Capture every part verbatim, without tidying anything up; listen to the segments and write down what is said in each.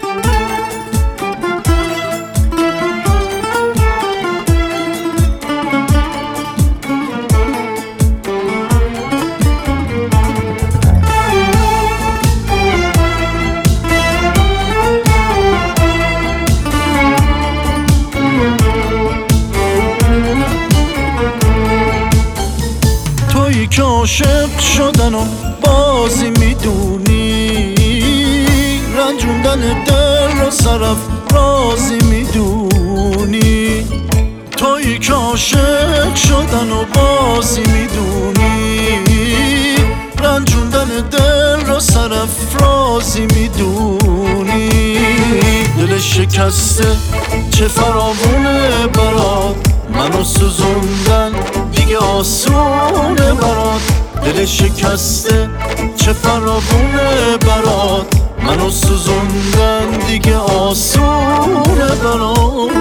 که عاشق شدن و بازی میدونی، رنجوندن دل رو صرف رازی میدونی. تویی که عاشق شدن و بازی میدونی، رنجوندن دل رو صرف رازی میدونی. دل شکسته چه فراوونه برات، منو سوزوندن دیگه آسونه برات. دل شکسته چه فراوونه برات، منو سوزوندن دیگه آسونه برات.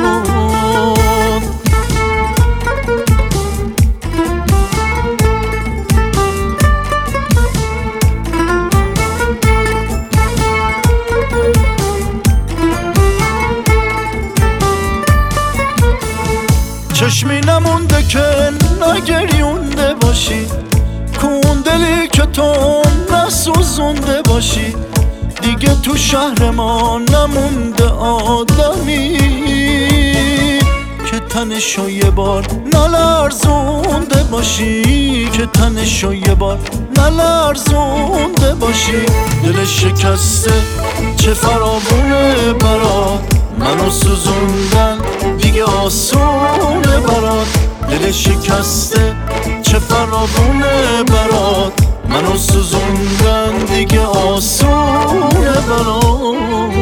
چشمی نمونده که نگریونده باشی، کون دلی که تو نسوزونده باشی. دیگه تو شهر ما نمونده آدمی که تنشو یه بار نلرزونده باشی، که تنشو یه بار نلرزونده باشی. دل شکسته چه فراوونه برات، منو سوزوندن دیگه آسونه برات. دل شکسته چه فراوونه برات، منو سوزوندن دیگه آسونه برات.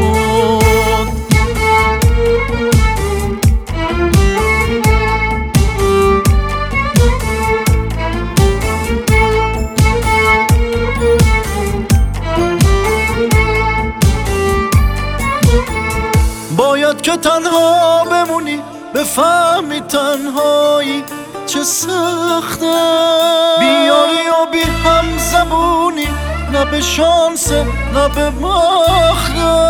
باید که تنها بمونی، بفهمی تنهایی چه سخته. بیاری و بی هم زبونی، نه به شانسه نه به بخته.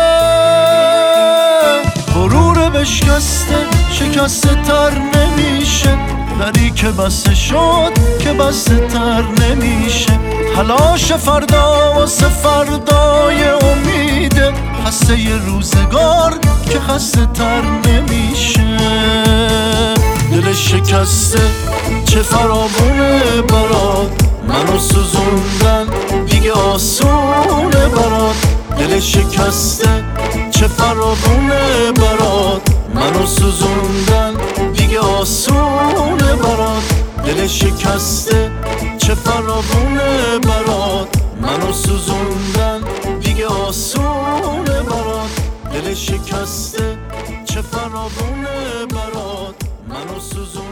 غرور بشکسته شکسته تر نمیشه، دری که بسته شد که بسته تر نمیشه. تلاش فردا واسه فردای امیده، خسته ی روزگار که خسته تر نمیشه. دل شکسته چه فراوونه برات، منو سوزوندن دیگه آسونه برات. دل شکسته چه فراوونه برات، منو سوزوندن دیگه آسونه برات. دل شکسته چه فراوونه برات، منو سوزوندن دیگه آسونه برات. دل شکسته چه فراوونه برات، منو سوزوندن